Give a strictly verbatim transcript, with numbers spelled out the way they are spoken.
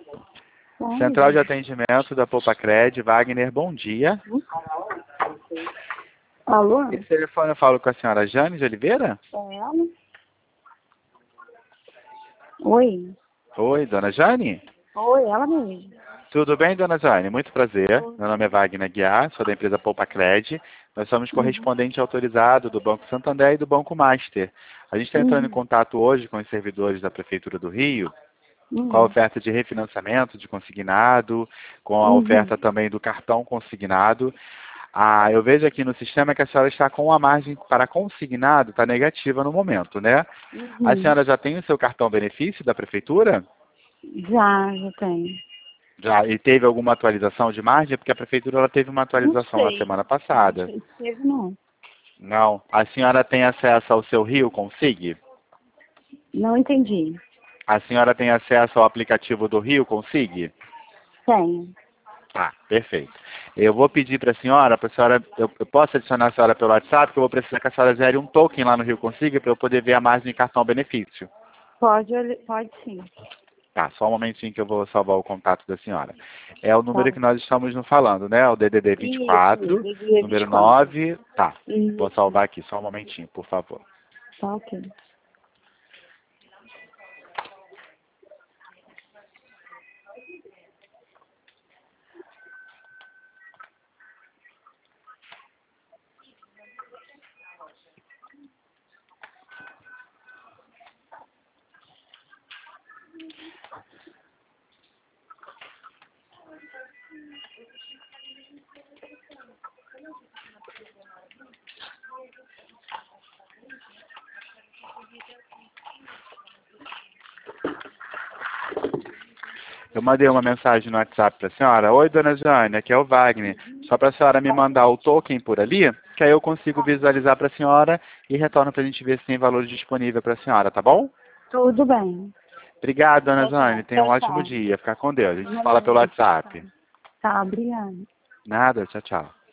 Central de atendimento da Poupacred, Wagner, bom dia. Alô? Esse telefone eu falo com a senhora Jane de Oliveira? É ela? Oi? Oi, dona Jane? Oi, ela mesmo. Tudo bem, dona Jane? Muito prazer. Oi. Meu nome é Wagner Guiar, sou da empresa Poupacred. Nós somos correspondente autorizado do Banco Santander e do Banco Master. A gente está entrando em Uhum. contato hoje com os servidores da Prefeitura do Rio, com a Uhum. oferta de refinanciamento de consignado, com a Uhum. oferta também do cartão consignado. Ah, eu vejo aqui no sistema que a senhora está com a margem para consignado, está negativa no momento, né? A Uhum. senhora já tem o seu cartão benefício da Prefeitura? Já, já tenho. Já, e teve alguma atualização de margem? Porque a Prefeitura ela teve uma Não atualização na sei. semana Não passada. sei se teve, não. Não. A senhora tem acesso ao seu Rio Consig? Não entendi. A senhora tem acesso ao aplicativo do Rio Consig? Tenho. Ah, perfeito. Eu vou pedir para a senhora, para a senhora, eu, eu posso adicionar a senhora pelo WhatsApp, que eu vou precisar que a senhora gere um token lá no Rio Consig para eu poder ver a margem de cartão benefício. Pode, olhe- pode sim. Tá, só um momentinho que eu vou salvar o contato da senhora. É o Tá número que bom. nós estamos nos falando, né? O D D D vinte e Isso, quatro, D vinte número e quatro. nove. Tá, vou Isso. salvar aqui, só um momentinho, por favor. Tá ok. Eu mandei uma mensagem no WhatsApp para a senhora. Oi, dona Jane, aqui é o Wagner. Só para a senhora me mandar o token por ali, que aí eu consigo visualizar para a senhora e retorno para a gente ver se tem valor disponível para a senhora, tá bom? Tudo bem. Obrigado, dona Tchau, Jane. tchau. Tenha um Tchau, ótimo tchau. dia. Ficar com Deus. A gente se fala pelo Nada, tchau, tchau. WhatsApp. Tá, obrigada. Nada, tchau, tchau.